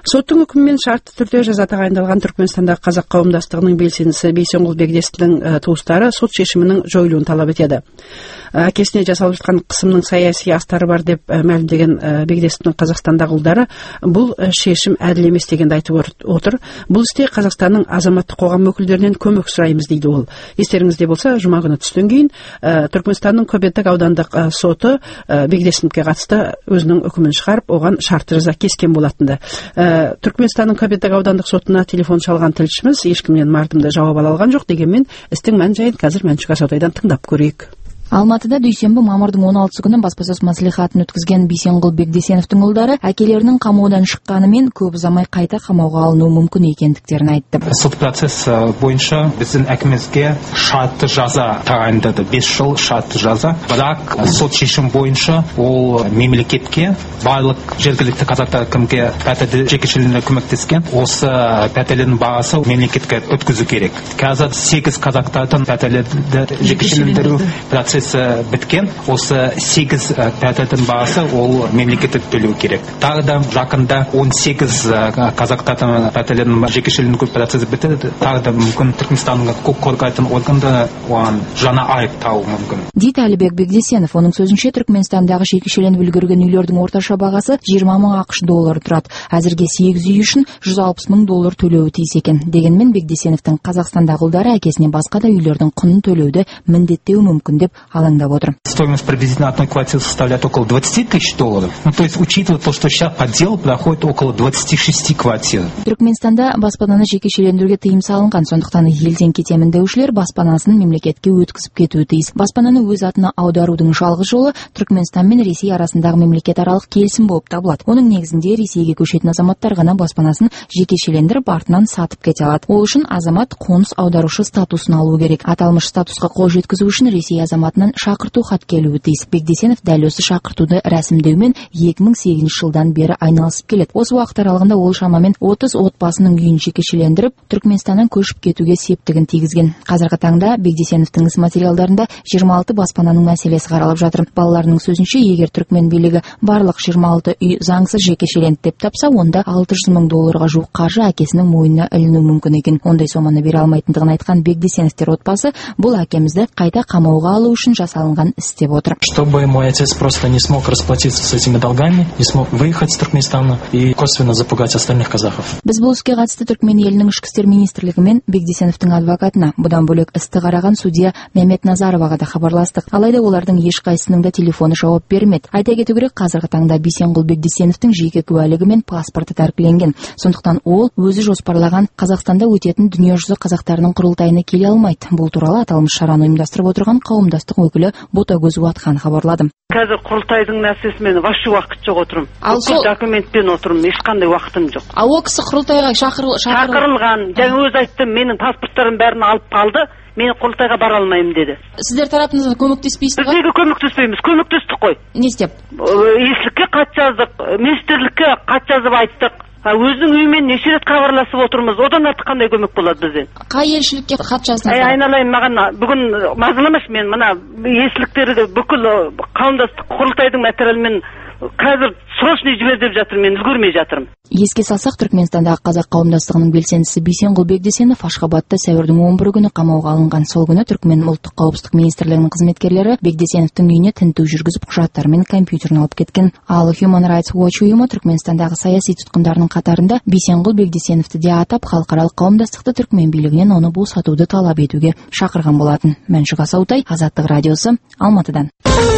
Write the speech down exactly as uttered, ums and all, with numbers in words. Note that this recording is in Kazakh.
Соттың үкімімен шартты түрде жаза тағайындалған Түркменстандағы қазақ қауымдастығының белсендісі Бейсенғұл Бегдесовтің туыстары сот шешімінің жойылуын талап етеді. Әкесіне жасалып жатқан қысымның саяси астары бар деп мәлімдеген Бегдесовтің Қазақстандағы ұлдары бұл шешім әділ емес дегенді айтып отыр. Бұл істе Қазақстанның азаматтық қоғам өкілдерінен көмек сұраймыз дейді ол. Естеріңізде болса, жұма күні түстен кейін Түркменстанның Көбеттік аудандық соты Бегдесовке қатысты өзінің үкімін шығарып, оған шартты жаза кескен болатынды. Түркменстанның Көбеттік аудандық сотына телефон шалған тілшіміз ешкімнен мардымды жауап ала алған жоқ, дегенмен істің мән жайын қазір Мәншүк Асаутайдан тыңдап көрейік. Алматыда дүйсенбі мамырдың он алтысы күні баспасөз мәслихатын өткізген Бейсенғұл Бегдесеновтің ұлдары әкелерінің қамаудан шыққанымен көп ұзамай қайта қамауға алынуы мүмкін екендіктерін айтты. Сот процесс бойынша біздің әкімізге шартты жаза тағайындады, бес жыл шартты жаза. Бірақ сот шешім бойынша ол мемлекетке барлық жергілікті қазақтар кімге пәтерді жекешелендіруге көмектескен, осы пәтерлердің бағасы мемлекетке өткізу керек. Қазір сегіз қазақтардың пәтерлерді жекешелендіру процесс біткен, осы сегіз пәтердің бағасы ол мемлекетке төлеу керек. Тағы да жақында он сегіз қазақтардың пәтерлердің жекешелендіру процесі бітеді. Тағы да мүмкін Түркменстанның құқық қорғайтын органдар оған жаңа айып тағуы мүмкін. Дейді Әлібек Бегдесенов. Оның сөзінше, Түркменстандағы жекешеленіп үлгерген үйлердің орташа бағасы жиырма мың ақш доллары тұрады. Әзірге сегіз үй үшін жүз алпыс мың доллар төлеуі тиіс екен. Дегенмен Бегдесеновтың Қазақстандағы ұлдары әкесіне басқа да үйлердің құнын төлеуді міндеттеуі мүмкін деп алаңдап отыр. Стоимость приблизительно одной квартиры составляет около двадцать тысяч долларов. Ну, то есть, учитывая то, что сейчас по делу проходит около двадцать шесть квартир. Түркменстанда баспананы жекешелендіруге тыйым салынған, сондықтан елден кетемін деушілер баспанасын мемлекетке өткізіп кетуі тиіс. Баспананы өз атына аударудың жалғыз жолы Түркменстан мен Ресей арасындағы мемлекетаралық келісім болып табылады. Оның негізінде Ресейге көшетін азаматтар ғана баспанасын жекешелендіріп артынан сатып кете алады. Ол үшін азамат қоныс аударушы статусын алу керек. Аталмыш статусқа қол жеткізу үшін Ресей азаматынан шақырту хат келуі тиіс. Бегдесенов дәл осы шақыртуды рәсімдеумен екі мың сегізінші жылдан бері айналысып келеді. Осы уақыт аралығында ол шамамен отыз отбасының үйін жекешелендіріп, Түркменстаннан көшіп кетуге септігін тигізген. Қазіргі таңда Бегдесеновтың іс материалдарында жиырма алты баспананың мәселесі қаралып жатыр. Балаларының сөзінше, егер Түркмен билігі барлық жиырма алты үй заңсыз жекешеленді деп тапса, онда алты жүз мың долларға жуық қаржы әкесінің мойнына іліну мүмкін екен. Ондай соманы бере алмайтындығын айтқан Бегдесеновтер отбасы бұл әкемізді қайта қамауға алу үшін жасалынған іс деп отыр. Чтобы мой отец просто не смог расплатиться с этими долгами, не смог выехать из Туркменстана и косвенно запугать остальных казахов. Біз бұл іске қатысты Түркмен елінің ішкі істер министрлігі мен Бегдесеновтың адвокатына, бұдан бөлек істі қараған судья Мемет Назароваға да хабарластық. Алайда олардың ешқайсысының да телефоны жауап бермеді. Айта кету керек, қазіргі таңда Бейсенғұл Бегдесеновтың жеке куәлігі мен паспорты тәркіленген. Сондықтан ол өзі жоспарлаған Қазақстанда өтетін дүниежүзі қазақтарының құрылтайына келе алмайды. Бұл туралы аталмыш шараны ұйымдастырып отырған қауымдастық өкілі Ботагөз Уатхан хабарлады. Қазір құрылтайдың нәрсесімен вообще уақыт жоқ отырмын. Бүкіл документпен отырмын, ешқандай уақытым жоқ. А ол кісі құрылтайға шақырылған, жаңа өзі айтты, менің паспорттарым бәрін алып қалды, мен құрылтайға бара алмаймын деді. Сіздер тарапыңыздан көмектеспейсіз ғой? Бізге көмектеспейміз, көмектестік қой. Не істеп? Елшілікке хат жаздық, министрлікке хат жазып айттық. Өзінің үйімен неше рет хабарласып отырмыз. Одан артық қандай көмек болады бізден? Қай елшілікке хат жаздыңыз? Айналайын, маған бүгін мазаламашы, мен мына елшіліктерді бүкіл қауымдастық құрылтайдың материалымен қазір срочный жібер деп жатыр, мен үлгермей жатырмын. Еске салсақ, Түркменстандағы қазақ қауымдастығының белсендісі Бейсенғұл Бегдесенов Ашхабадта сәуірдің он бірі күні қамауға алынған. Сол күні Түркмен ұлттық қауіпсіздік министрлігінің қызметкерлері Бегдесеновтың үйіне тінту жүргізіп, құжаттар мен компьютерін алып кеткен. Ал Human Rights Watch ұйымы Түркменстандағы саяси тұтқындарының қатарында Бейсенғұл Бегдесеновті де атап, халықаралық қауымдастықты Түркмен билігінен оны босатуды талап етуге шақырған болатын. Мәншүк Асаутай, Азаттық радиосы, Алматыдан.